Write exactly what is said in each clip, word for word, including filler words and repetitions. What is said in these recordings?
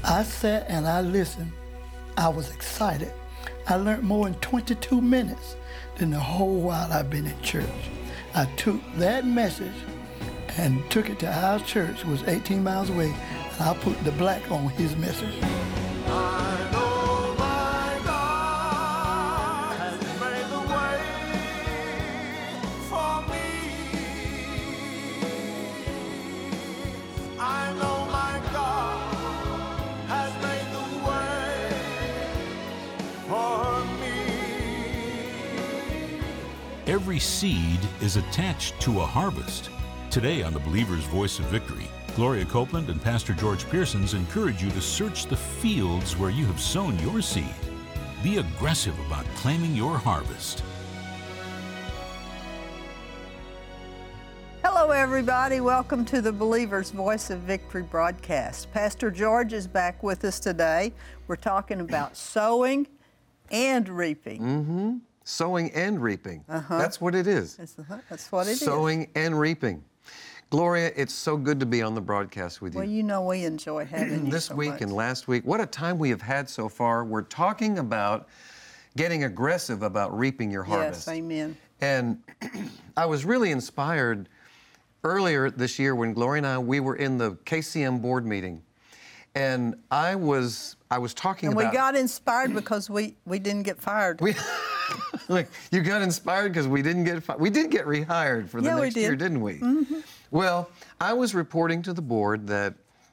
I sat and I listened. I was excited. I learned more in twenty-two minutes than the whole while I've been in church. I took that message and took it to our church, it was eighteen miles away, and I put the black on his message. I know my God has made the way for me. I know my God has made the way for me. Every seed is attached to a harvest. Today on the Believer's Voice of Victory, Gloria Copeland and Pastor George Pearsons encourage you to search the fields where you have sown your seed. Be aggressive about claiming your harvest. Hello, everybody. Welcome to the Believer's Voice of Victory broadcast. Pastor George is back with us today. We're talking about sowing and reaping. Mm-hmm. Sowing and reaping. Uh-huh. That's what it is. That's, that's what it is. Sowing and reaping. Gloria, it's so good to be on the broadcast with you. Well, you know we enjoy having you This so week much. and last week, what a time we have had so far. We're talking about getting aggressive about reaping your harvest. Yes, amen. And I was really inspired earlier this year when Gloria and I, we were in the K C M board meeting. And I was I was talking And about... we got inspired because we, we didn't get fired. We, like, you got inspired because we didn't get fi- we did get rehired for the Yeah, we next did. year, didn't we? Mm-hmm. Well, I was reporting to the board that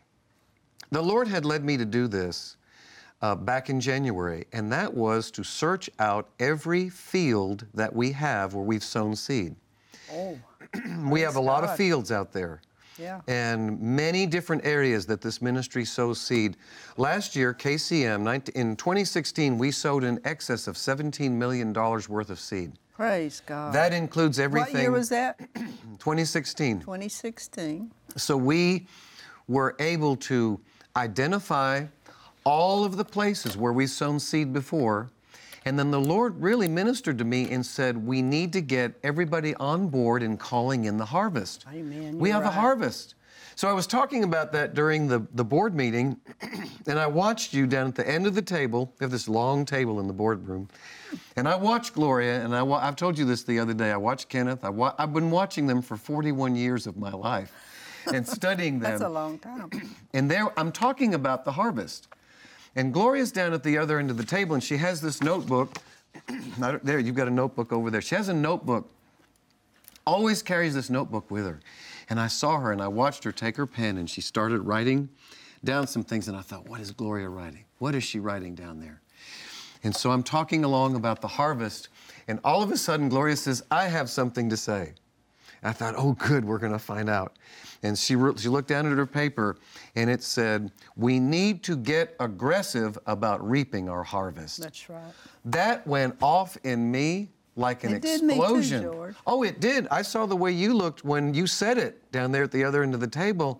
the Lord had led me to do this uh, back in January, and that was to search out every field that we have where we've sown seed. Oh, We have a lot God. of fields out there. yeah. And many different areas that this ministry sows seed. Last year, K C M, in twenty sixteen, we sowed in excess of seventeen million dollars worth of seed. Praise God. That includes everything. What year was that? twenty sixteen. twenty sixteen. So we were able to identify all of the places where we've sown seed before. And then the Lord really ministered to me and said, we need to get everybody on board in calling in the harvest. Amen. We You're have a right. harvest. So I was talking about that during the, the board meeting, and I watched you down at the end of the table. We have this long table in the boardroom. And I watched Gloria, and I wa- I've told you this the other day. I watched Kenneth. I wa- I've been watching them for forty-one years of my life and studying them. That's a long time. And there, I'm talking about the harvest. And Gloria's down at the other end of the table, and she has this notebook. I don't- there, you've got a notebook over there. She has a notebook, always carries this notebook with her. And I saw her, and I watched her take her pen, and she started writing down some things, and I thought, what is Gloria writing? What is she writing down there? And so I'm talking along about the harvest, and all of a sudden, Gloria says, I have something to say. I thought, oh, good, we're going to find out. And she, re- she looked down at her paper, and it said, we need to get aggressive about reaping our harvest. That's right. That went off in me like an It did me too, explosion. George. Oh, it did. I saw the way you looked when you said it down there at the other end of the table.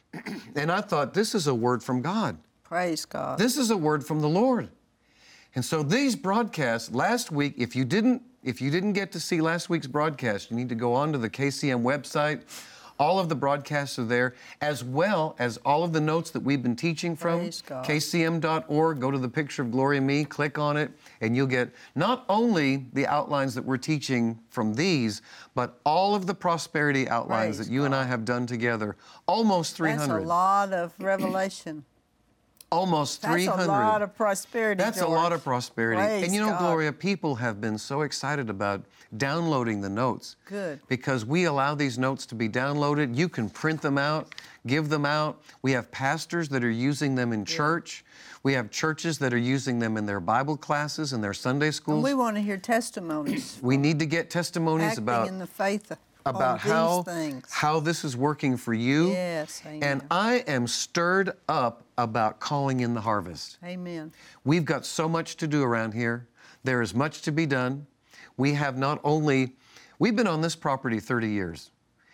And I thought, this is a word from God. Praise God. This is a word from the Lord. And so these broadcasts, last week, if you didn't if you didn't get to see last week's broadcast, you need to go on to the K C M website. All of the broadcasts are there, as well as all of the notes that we've been teaching from. Praise God. K C M dot org, go to the picture of Gloria and me, click on it, and you'll get not only the outlines that we're teaching from these, but all of the prosperity outlines Praise that you and God. I have done together. Almost three hundred. That's a lot of revelation. Almost That's three hundred. a lot of prosperity, That's a George. lot of prosperity. Praise and you know, God. Gloria, people have been so excited about downloading the notes. Good. Because we allow these notes to be downloaded. You can print them out, give them out. We have pastors that are using them in church. We have churches that are using them in their Bible classes and their Sunday schools. And we want to hear testimonies. We need to get testimonies acting about in the faith about on how these things. how this is working for you. Yes, amen. And I am stirred up about calling in the harvest. Amen. We've got so much to do around here. There is much to be done. We have not only, we've been on this property thirty years.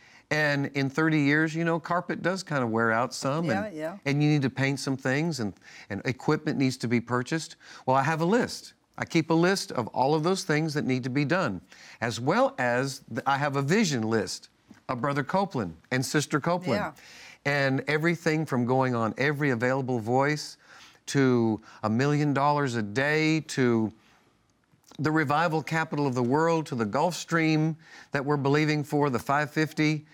And in thirty years, you know, carpet does kind of wear out some. Yeah, and, yeah. and you need to paint some things, and, and equipment needs to be purchased. Well, I have a list. I keep a list of all of those things that need to be done, as well as the, I have a vision list of Brother Copeland and Sister Copeland. Yeah. And everything from going on every available voice to a million dollars a day to the revival capital of the world to the Gulf Stream that we're believing for, the five fifty.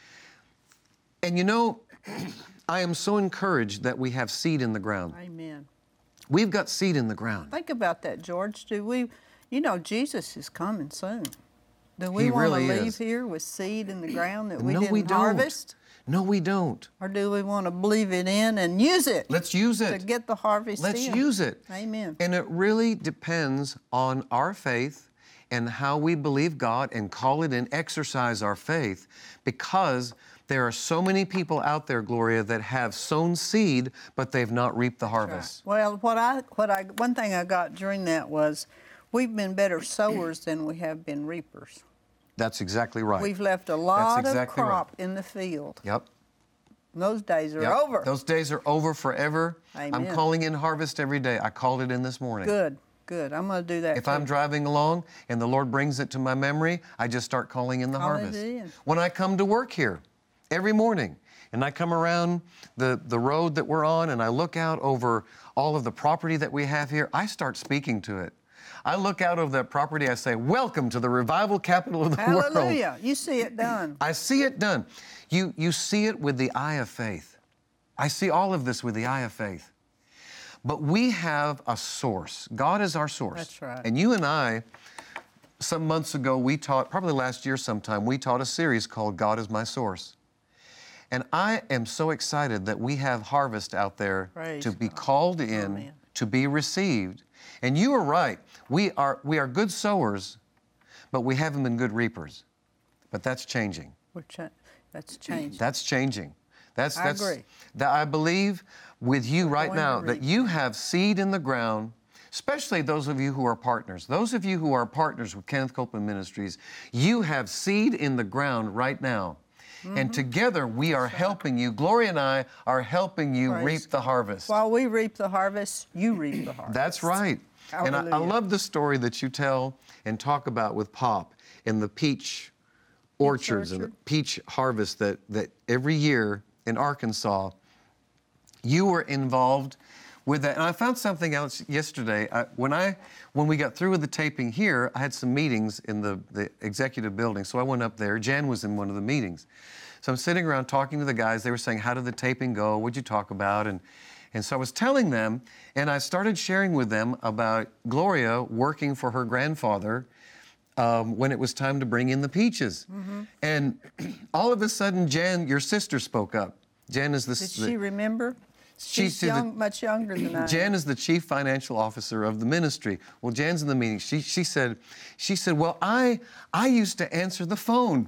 And you know, I am so encouraged that we have seed in the ground. Amen. We've got seed in the ground. Think about that, George. Do we, you know, Jesus is coming soon. Do we He want really to leave is. here with seed in the ground that we No, didn't we don't. harvest? No, we don't. Or do we want to believe it in and use it Let's use to it. get the harvest Let's in? use it. Amen. And it really depends on our faith and how we believe God and call it and exercise our faith, because there are so many people out there, Gloria, that have sown seed, but they've not reaped the harvest. Well, what I, what I, one thing I got during that was we've been better sowers than we have been reapers. That's exactly right. We've left a lot exactly of right. crop in the field. Yep. Those days are Yep. over. Those days are over forever. I'm Amen. calling in harvest every day. I called it in this morning. Good, good. I'm going to do that. If too. I'm driving along and the Lord brings it to my memory, I just start calling in the Call it harvest. in. When I come to work here every morning and I come around the, the road that we're on and I look out over all of the property that we have here, I start speaking to it. I look out over that property, I say, welcome to the revival capital of the world. Hallelujah. You see it done. I see it done. You, you see it with the eye of faith. I see all of this with the eye of faith. But we have a source. God is our source. That's right. And you and I, some months ago, we taught, probably last year sometime, we taught a series called God is My Source. And I am so excited that we have harvest out there Praise to be God. called in, Amen. to be received. And you are right. We are, we are good sowers, but we haven't been good reapers. But that's changing. We're cha- that's changed. That's changing. That's, I that's, agree. That I believe with you right going to now that reap. you have seed in the ground, especially those of you who are partners. Those of you who are partners with Kenneth Copeland Ministries, you have seed in the ground right now. Mm-hmm. And together we are helping you. Gloria and I are helping you Praise reap the harvest. While we reap the harvest, you reap the harvest. That's right. And I, I Hallelujah. love the story that you tell and talk about with Pop in the peach orchards and the orchard. peach harvest that, that every year in Arkansas, you were involved with that. And I found something else yesterday. I, when I when we got through with the taping here, I had some meetings in the, the executive building. So I went up there. Jan was in one of the meetings. So I'm sitting around talking to the guys. They were saying, how did the taping go? What'd you talk about? And And so I was telling them, and I started sharing with them about Gloria working for her grandfather um, when it was time to bring in the peaches. Mm-hmm. And all of a sudden, Jan, your sister, spoke up. Jan is the... Did the she remember? She's She's the- young, much younger than I am. Jan is the chief financial officer of the ministry. Well, Jan's in the meeting. She, she said, she said, well, I, I used to answer the phone.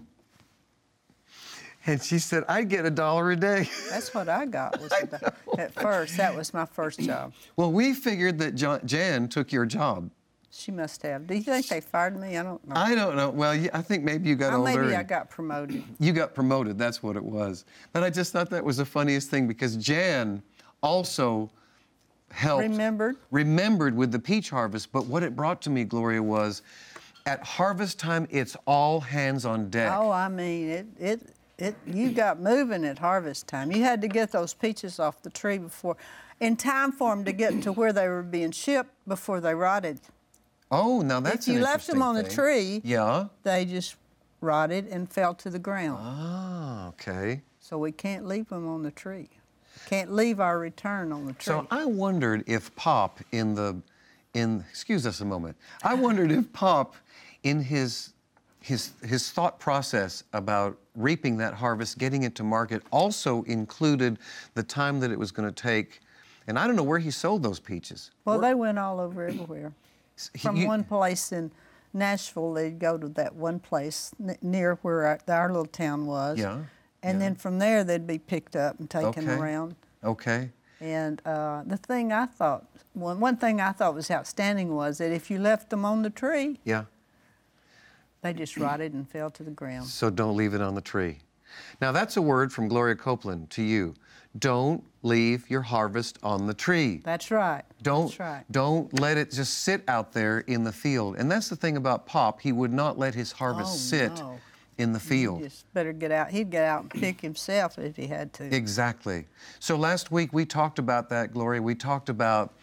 And she said, I'd get a dollar a day. That's what I got was the, at first. That was my first job. Well, we figured that Jo- Jan took your job. She must have. Do you think they fired me? I don't know. I don't know. Well, yeah, I think maybe you got Oh, older. maybe I and got promoted. You got promoted. That's what it was. But I just thought that was the funniest thing because Jan also helped. Remembered? Remembered with the peach harvest. But what it brought to me, Gloria, was at harvest time, it's all hands on deck. Oh, I mean, it, it, it. You got moving at harvest time. You had to get those peaches off the tree before, in time for them to get to where they were being shipped before they rotted. Oh, now that's If you an left them on the interesting tree, thing. Yeah. they just rotted and fell to the ground. Ah, okay. So we can't leave them on the tree. Can't leave our return on the tree. So I wondered if Pop in the, in excuse us a moment. I wondered if Pop, in his, his his thought process about reaping that harvest, getting it to market, also included the time that it was going to take. And I don't know where he sold those peaches. well, Where- they went all over everywhere. he- From you- one place in Nashville, they'd go to that one place n- near where our, our little town was. Yeah, And yeah. then from there, they'd be picked up and taken Okay. around. Okay. And uh, the thing I thought, one, one thing I thought was outstanding was that if you left them on the tree, Yeah. they just rotted and fell to the ground. So don't leave it on the tree. Now that's a word from Gloria Copeland to you. Don't leave your harvest on the tree. That's right. Don't, That's right. don't let it just sit out there in the field. And that's the thing about Pop. He would not let his harvest Oh, sit no. in the field. He just better get out. He'd get out and pick himself if he had to. Exactly. So last week we talked about that, Gloria. We talked about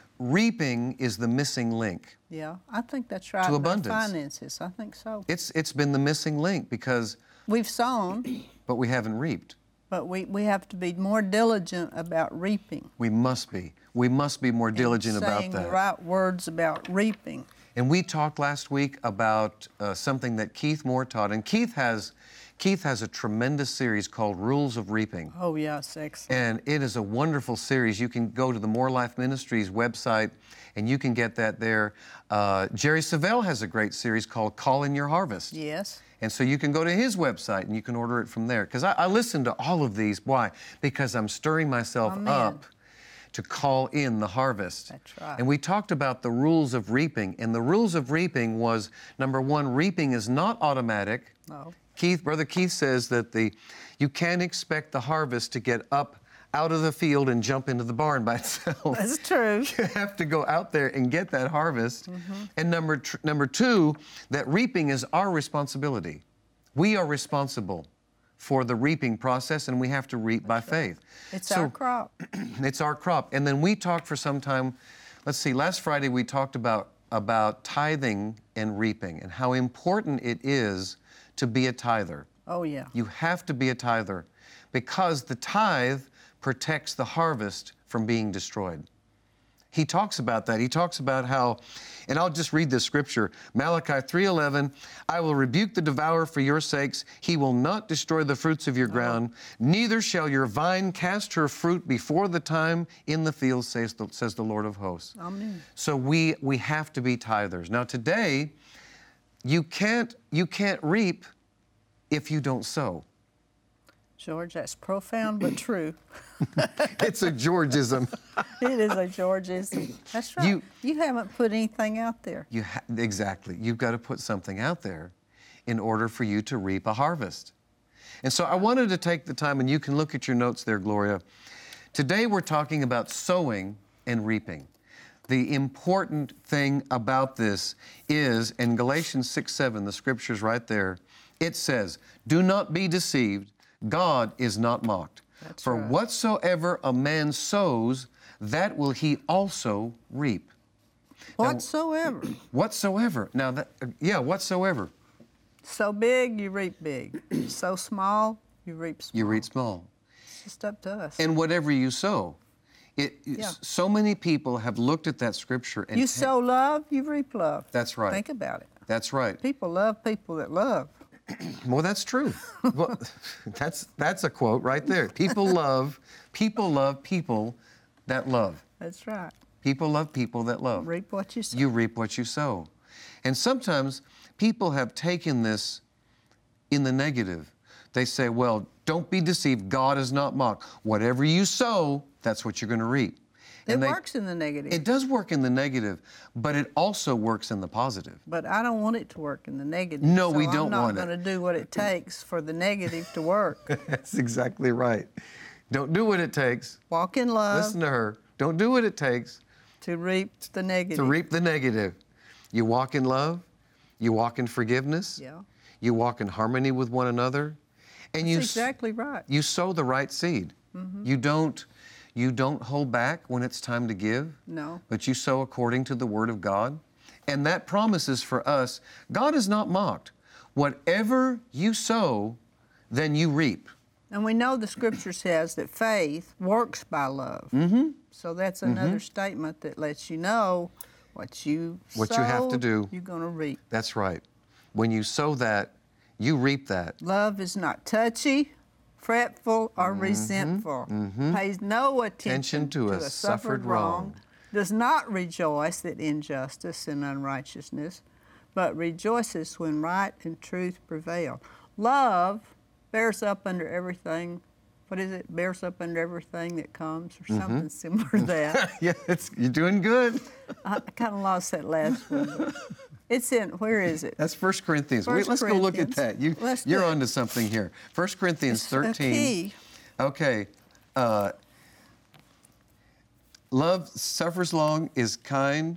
reaping is the missing link. Yeah, I think that's right. To in our abundance. Finances, I think so. It's it's been the missing link because, We've sown, but we haven't reaped. but we, we have to be more diligent about reaping. We must be. We must be more diligent and about saying that. the right words about reaping. And we talked last week about uh, something that Keith Moore taught, and Keith has Keith has a tremendous series called Rules of Reaping. Oh, yeah, it's excellent. And it is a wonderful series. You can go to the More Life Ministries website and you can get that there. Uh, Jerry Savelle has a great series called Call in Your Harvest. Yes. And so you can go to his website and you can order it from there. Because I, I listen to all of these. Why? Because I'm stirring myself Amen. up to call in the harvest. That's right. And we talked about the rules of reaping. And the rules of reaping was, number one, reaping is not automatic. No. Keith, Brother Keith says that the you can't expect the harvest to get up out of the field and jump into the barn by itself. That's true. You have to go out there and get that harvest. Mm-hmm. And number tr- number two, that reaping is our responsibility. We are responsible for the reaping process, and we have to reap by faith. It's So- our crop. It's our crop. And then we talked for some time, let's see, last Friday we talked about, about tithing and reaping and how important it is to be a tither. Oh, yeah. You have to be a tither because the tithe protects the harvest from being destroyed. He talks about that. He talks about how, and I'll just read this scripture, Malachi three eleven, I will rebuke the devourer for your sakes. He will not destroy the fruits of your ground. Neither shall your vine cast her fruit before the time in the field, says the, says the Lord of hosts. Amen. So we, we have to be tithers. Now today, you can't, you can't reap if you don't sow. George, that's profound but true. It's a Georgism. It is a Georgism. That's right. You- You, haven't put anything out there. You ha- exactly. You've got to put something out there in order for you to reap a harvest. And so I wanted to take the time, and you can look at your notes there, Gloria. Today we're talking about sowing and reaping. The important thing about this is in Galatians six seven, the scripture's right there, it says, do not be deceived, God is not mocked. That's For right. whatsoever a man sows, that will he also reap. Whatsoever. Whatsoever. Now, that, uh, yeah, whatsoever. So big, you reap big. So small, you reap small. You reap small. It's just up to us. And whatever you sow. It, Yeah. So many people have looked at that scripture and you ta- sow love, you reap love. That's right. Think about it. That's right. People love people that love. Well, that's true. Well, that's that's a quote right there. People love, people love people that love. That's right. People love people that love. Reap what you sow. You reap what you sow. And sometimes people have taken this in the negative. They say, well, don't be deceived. God is not mocked. Whatever you sow, that's what you're going to reap. It And they- works in the negative. It does work in the negative, but it also works in the positive. But I don't want it to work in the negative. No, so we don't I'm want not it. going to do what it takes for the negative to work. That's exactly right. Don't do what it takes. Walk in love Listen to her. Don't do what it takes to reap the negative. to reap the negative. You walk in love. You walk in forgiveness. Yeah. You walk in harmony with one another. And That's you, exactly right. you sow the right seed. Mm-hmm. You don't you don't hold back when it's time to give. No. But you sow according to the word of God. And that promises for us, God is not mocked. Whatever you sow, then you reap. And we know the scripture says that faith works by love. Mm-hmm. So that's another statement that lets you know what you What you have to sow, do. you're going to reap. That's right. When you sow that, you reap that. Love is not touchy, fretful, or resentful. Pays no attention, Attention to a suffered wrong. Does not rejoice at injustice and unrighteousness, but rejoices when right and truth prevail. Love bears up under everything. What is it? Bears up under everything that comes, or something similar to that. Yeah, it's, you're doing good. I kind of lost that last one. but It's in, where is it? That's First Corinthians. Wait, First let's go look at Corinthians. that. You, Let's do you're it. onto something here. First Corinthians It's a thirteen. key. Okay. Uh, love suffers long, is kind.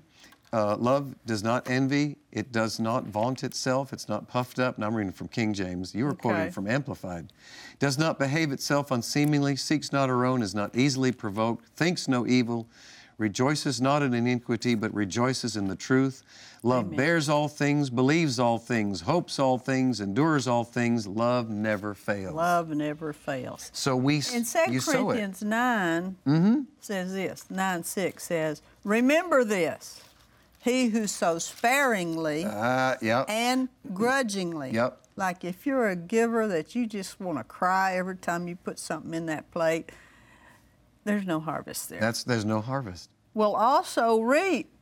uh, love does not envy. It does not vaunt itself. It's not puffed up. And I'm reading from King James. You were Okay. quoting from Amplified. Does not behave itself unseemingly, seeks not her own, is not easily provoked, thinks no evil, rejoices not in iniquity, but rejoices in the truth. Love Amen. bears all things, believes all things, hopes all things, endures all things. Love never fails. Love never fails. So we, In Second you sow it. Corinthians nine Mm-hmm. says this, nine six says, remember this, he who sows sparingly Uh, yep. and grudgingly. Yep. Like if you're a giver that you just want to cry every time you put something in that plate, there's no harvest there. That's there's no harvest. Will also reap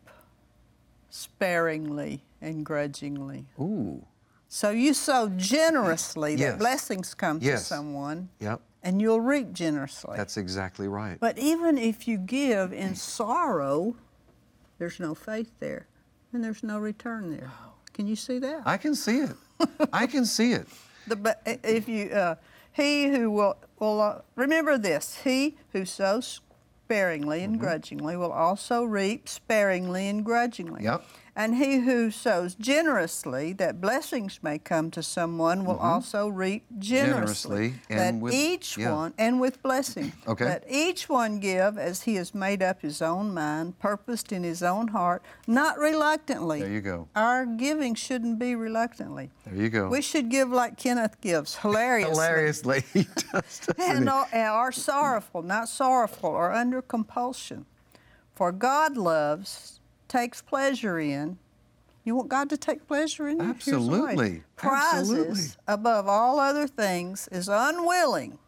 sparingly and grudgingly. Ooh. So you sow generously Yes. that blessings come Yes. to someone, Yep. and you'll reap generously. That's exactly right. But even if you give in sorrow, there's no faith there, and there's no return there. Can you see that? I can see it. I can see it. The, but if you, uh, he who will, will uh, remember this, he who sows sparingly and Mm-hmm. grudgingly will also reap sparingly and grudgingly. Yep. And he who sows generously, that blessings may come to someone, will also reap generously. Generously and that with- each yeah. one, and with blessing. Okay. Let each one give as he has made up his own mind, purposed in his own heart, not reluctantly. There you go. Our giving shouldn't be reluctantly. There you go. We should give like Kenneth gives, hilariously. Hilariously. He does, doesn't And he? are, and are sorrowful, not sorrowful, or under compulsion. For God loves, takes pleasure in. You want God to take pleasure in you? Here's the way. Absolutely. Prizes Absolutely. above all other things, is unwilling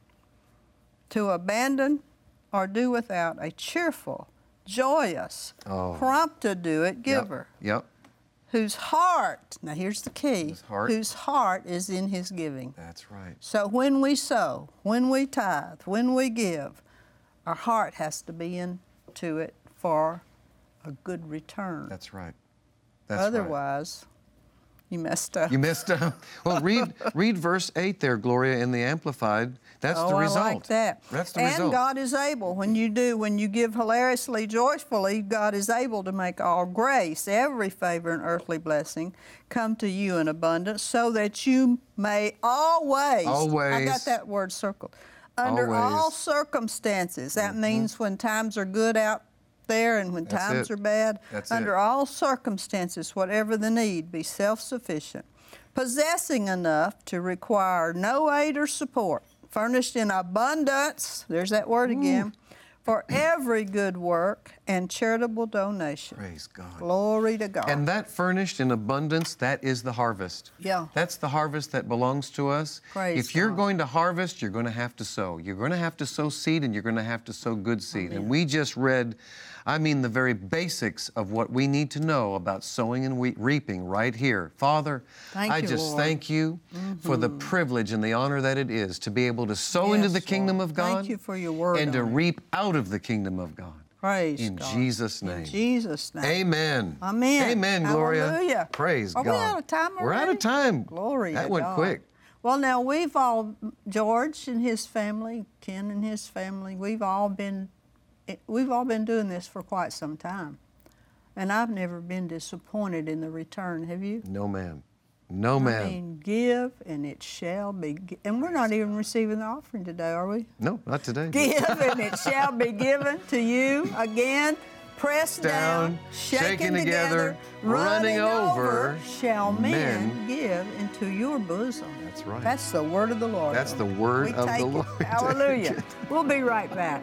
to abandon or do without a cheerful, joyous, Oh. prompt to do it Yep. giver, Yep. whose heart, now here's the key, His heart. whose heart is in his giving. That's right. So when we sow, when we tithe, when we give, our heart has to be into it for a good return. That's right. That's right. Otherwise, you messed up. You missed out. Well, read read verse eight there, Gloria, in the Amplified. That's oh, the result. I like that. That's the and result. God is able, when you do, when you give hilariously, joyfully, God is able to make all grace, every favor and earthly blessing come to you in abundance, so that you may always, Always. I got that word circled, under all Always. circumstances. That means when times are good out there and when That's times it. are bad, That's under it. all circumstances, whatever the need, be self-sufficient, possessing enough to require no aid or support, furnished in abundance, there's that word again, for every good work and charitable donation. Praise God. Glory to God. And that furnished in abundance, that is the harvest. Yeah. That's the harvest that belongs to us. Praise if you're God. going to harvest, you're going to have to sow. You're going to have to sow seed, and you're going to have to sow good seed. And we just read, I mean, the very basics of what we need to know about sowing and we- reaping right here. Father, Thank I you, just Lord. thank you for the privilege and the honor that it is to be able to sow into Yes, the kingdom Lord. of God. Thank you for your word and to on it. reap out of the kingdom of God. Praise In God. Jesus' name. In Jesus' name. Amen. Amen. Amen, Gloria. Hallelujah. Praise Are God. we out of time We're out already? of time. Glory That to went God. quick. Well, now we've all, George and his family, Ken and his family, we've all been, we've all been doing this for quite some time. And I've never been disappointed in the return, have you? No, ma'am. No, I ma'am. mean, give and it shall be, gi- and we're not even receiving the offering today, are we? No, not today. Give and it shall be given to you again, pressed down, Down, shaken, shaken together, together, running running over, over, shall men, men. give into your bosom. That's right. That's the word of the Lord. That's the word We of the take it. Lord. Take Hallelujah. it. We'll be right back.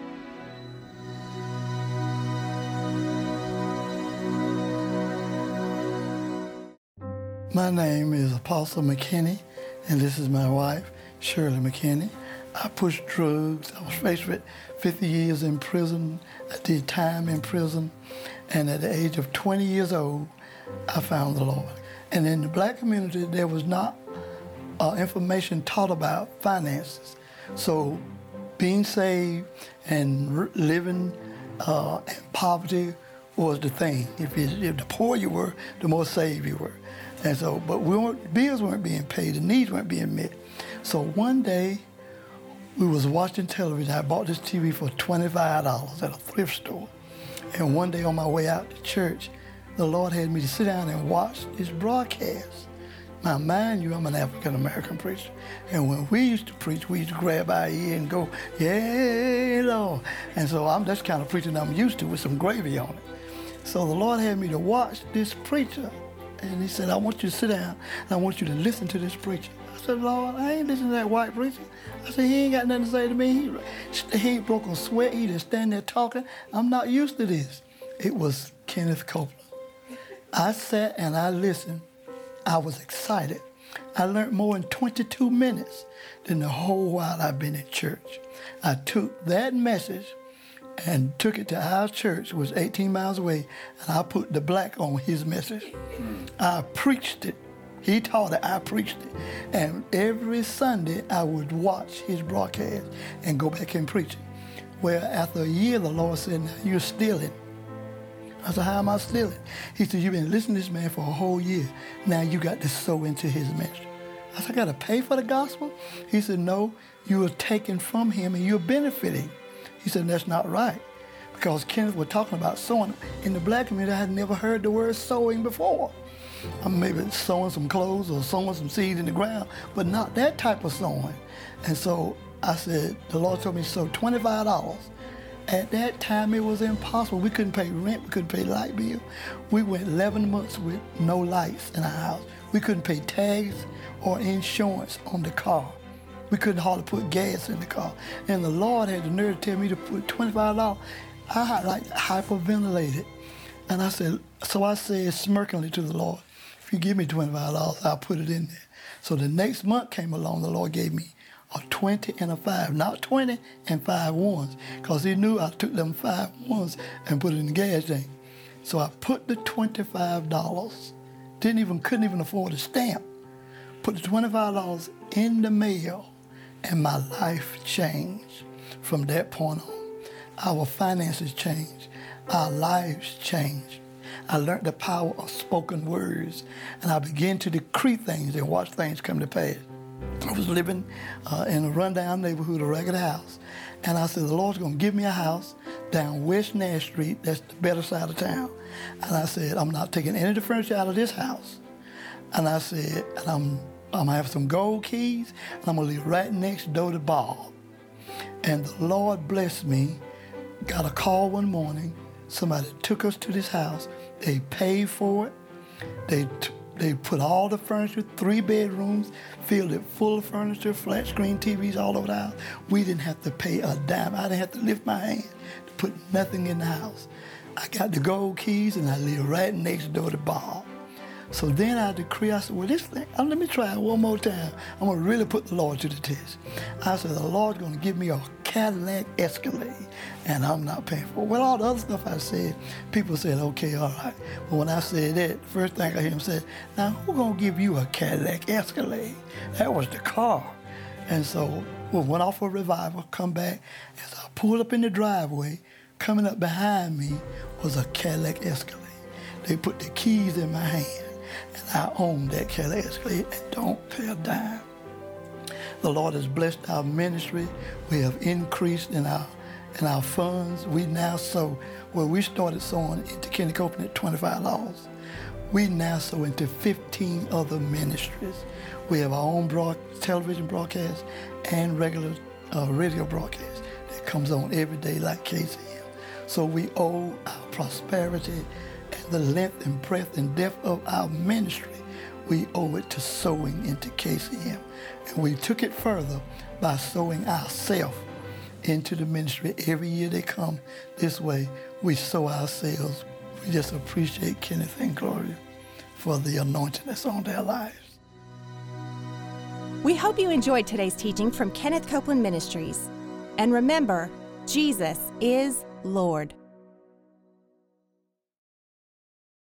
My name is Apostle McKinney, and this is my wife, Shirley McKinney. I pushed drugs. I was faced with fifty years in prison. I did time in prison. And at the age of twenty years old, I found the Lord. And in the black community, there was not uh, information taught about finances. So being saved and r- living uh, in poverty was the thing. If, you, if the poor you were, the more saved you were. And so, but we weren't, bills weren't being paid, the needs weren't being met. So one day, we was watching television. I bought this T V for twenty-five dollars at a thrift store. And one day on my way out to church, the Lord had me to sit down and watch this broadcast. Now, mind you, I'm an African-American preacher. And when we used to preach, we used to grab our ear and go, yeah, Lord. And so I'm that's kind of preaching I'm used to with some gravy on it. So the Lord had me to watch this preacher. And he said, I want you to sit down and I want you to listen to this preacher. I said, Lord, I ain't listening to that white preacher. I said, he ain't got nothing to say to me. He, he ain't broke a sweat. He just standing there talking. I'm not used to this. It was Kenneth Copeland. I sat and I listened. I was excited. I learned more in twenty-two minutes than the whole while I've been in church. I took that message and took it to our church, which was eighteen miles away, and I put the black on his message. I preached it. He taught it, I preached it. And every Sunday, I would watch his broadcast and go back and preach it. Well, after a year, the Lord said, now you're stealing. I said, how am I stealing? He said, you've been listening to this man for a whole year. Now you got to sow into his ministry. I said, I got to pay for the gospel? He said, no, you are taking from him and you're benefiting. He said, that's not right. Because Kenneth was talking about sowing. In the black community, I had never heard the word sowing before. I'm maybe sowing some clothes or sowing some seed in the ground, but not that type of sowing. And so I said, the Lord told me to sow twenty-five dollars. At that time, it was impossible. We couldn't pay rent. We couldn't pay light bill. We went eleven months with no lights in our house. We couldn't pay tags or insurance on the car. We couldn't hardly put gas in the car. And the Lord had the nerve to tell me to put twenty-five dollars. I had like hyperventilated. And I said, so I said smirkingly to the Lord, if you give me twenty-five dollars, I'll put it in there. So the next month came along, the Lord gave me a twenty and a five, not twenty and five ones, because he knew I took them five ones and put it in the gas tank. So I put the twenty-five dollars, didn't even, couldn't even afford a stamp, put the twenty-five dollars in the mail, and my life changed from that point on. Our finances changed, our lives changed. I learned the power of spoken words, and I began to decree things and watch things come to pass. I was living uh, in a rundown neighborhood, a regular house, and I said, the Lord's going to give me a house down West Nash Street, that's the better side of town. And I said, I'm not taking any of the furniture out of this house. And I said, and I'm, I'm going to have some gold keys, and I'm going to live right next door to Bob. And the Lord blessed me, got a call one morning, somebody took us to this house, they paid for it, they t- They put all the furniture, three bedrooms, filled it full of furniture, flat screen T Vs all over the house. We didn't have to pay a dime. I didn't have to lift my hand to put nothing in the house. I got the gold keys and I live right next door to Bob. So then I decree, I said, well, this thing, let me try it one more time. I'm gonna really put the Lord to the test. I said, the Lord's gonna give me a Cadillac Escalade, and I'm not paying for it. Well, all the other stuff I said, people said, okay, all right. But when I said that, the first thing I hear him say, now who's gonna give you a Cadillac Escalade? That was the car. And so we went off a revival, come back, as I pulled up in the driveway, coming up behind me was a Cadillac Escalade. They put the keys in my hand, and I own that Cadillac Escalade and don't pay a dime. The Lord has blessed our ministry. We have increased in our in our funds. We now sow, well, we started sowing into Kenneth Copeland at twenty-five dollars. We now sow into fifteen other ministries. We have our own broad, television broadcast and regular uh, radio broadcast that comes on every day like K C M. So we owe our prosperity and the length and breadth and depth of our ministry, we owe it to sowing into K C M. And we took it further by sowing ourselves into the ministry. Every year they come this way, we sow ourselves. We just appreciate Kenneth and Gloria for the anointing that's on their lives. We hope you enjoyed today's teaching from Kenneth Copeland Ministries. And remember, Jesus is Lord.